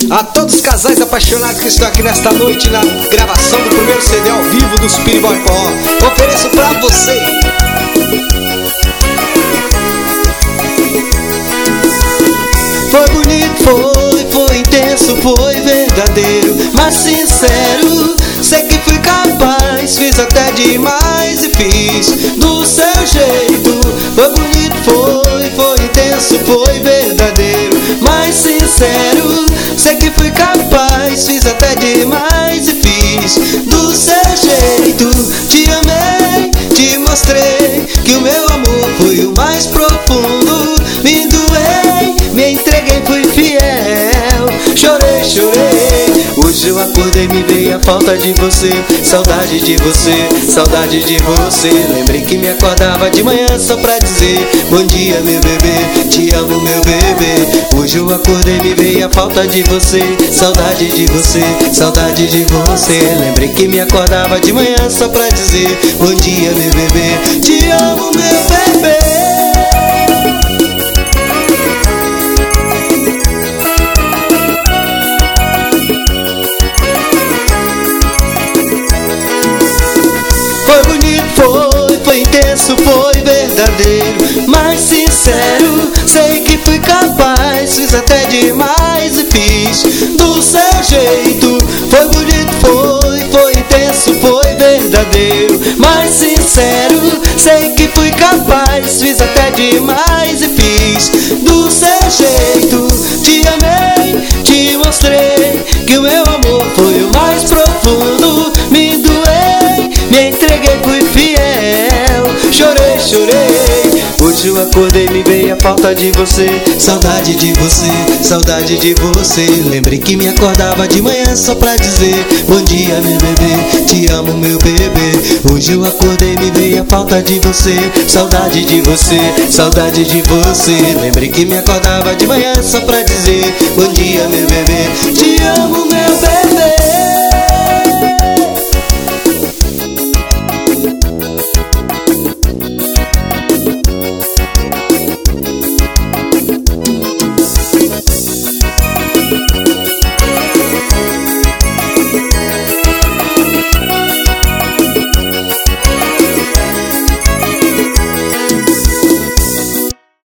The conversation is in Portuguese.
A todos os casais apaixonados que estão aqui nesta noite na gravação do primeiro CD ao vivo do Spiritboy Forró, ofereço pra você. Foi bonito, foi intenso, foi verdadeiro, mas sincero. Sei que fui capaz, fiz até demais e fiz do seu jeito. Foi bonito, foi intenso, foi verdadeiro, mas sincero. Sei que fui capaz, fiz até demais e fiz do seu jeito. Te amei, te mostrei que o meu amor foi o mais profundo. Me doei, me entreguei, fui fiel. Chorei, chorei. Hoje eu acordei, me veio a falta de você. Saudade de você, saudade de você. Lembrei que me acordava de manhã só pra dizer bom dia, meu bebê, te amo, meu bebê. Hoje eu acordei, me veio a falta de você. Saudade de você, saudade de você. Lembrei que me acordava de manhã só pra dizer bom dia, meu bebê, te amo, meu bebê. Foi bonito, foi intenso, foi verdadeiro, mas sincero. Sei que fui capaz, fiz até demais e fiz do seu jeito. Foi bonito, foi intenso, foi verdadeiro, mas sincero. Sei que fui capaz, fiz até demais e fiz do seu jeito. Te amei, te mostrei que o meu amor foi o mais profundo. Me doei, me entreguei, fui fiel. Chorei, chorei. Hoje eu acordei, me veio a falta de você. Saudade de você, saudade de você. Lembrei que me acordava de manhã só pra dizer bom dia, meu bebê, te amo, meu bebê. Hoje eu acordei, me veio a falta de você. Saudade de você, saudade de você. Lembrei que me acordava de manhã só pra dizer bom dia, meu bebê, te amo, meu bebê.